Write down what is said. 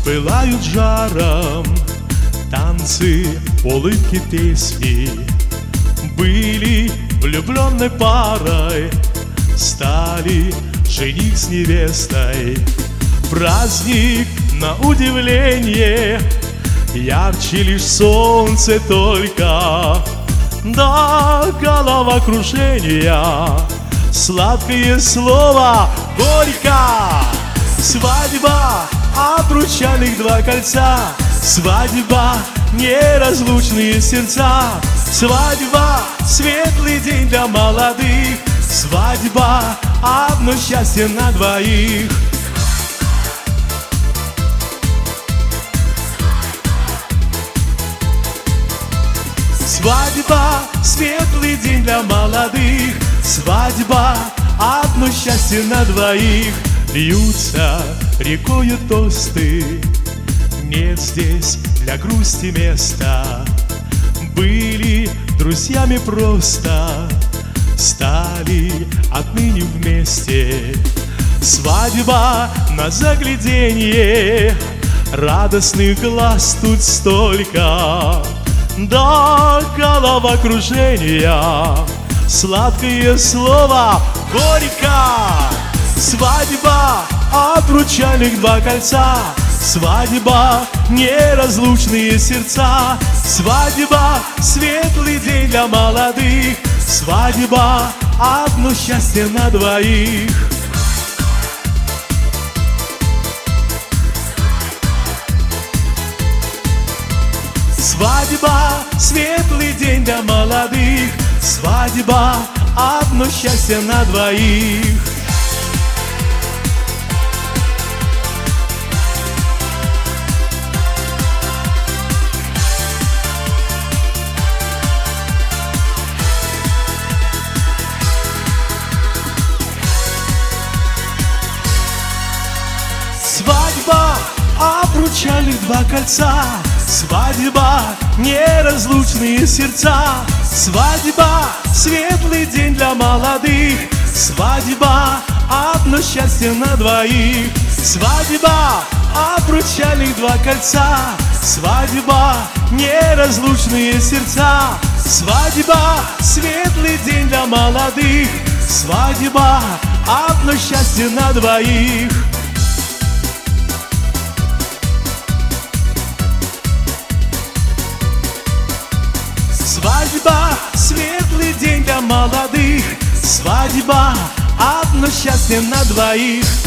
пылают жаром танцы, улыбки, песни. Были влюбленной парой, стали жених с невестой. Праздник на удивление, ярче лишь солнце только. До головокружения сладкое слово горько. Свадьба, обручальных два кольца. Свадьба, неразлучные сердца. Свадьба, светлый день для молодых. Свадьба, одно счастье на двоих. Свадьба, светлый день для молодых. Свадьба, одно счастье на двоих. Льются рекою тосты, нет здесь для грусти места. Были друзьями просто, стали отныне вместе. Свадьба на загляденье, радостных глаз тут столько. До головокружения сладкое слово горько. Свадьба, обручальных два кольца. Свадьба, неразлучные сердца. Свадьба, светлый день для молодых. Свадьба, одно счастье на двоих. Свадьба, светлый день для молодых. Свадьба, одно счастье на двоих. Свадьба, обручальных два кольца. Свадьба, неразлучные сердца. Свадьба, светлый день для молодых. Свадьба, одно счастье на двоих. Свадьба, обручальных два кольца. Свадьба, неразлучные сердца. Свадьба, светлый день для молодых. Свадьба, одно счастье на двоих. Свадьба, светлый день для молодых. Свадьба, одно счастье на двоих.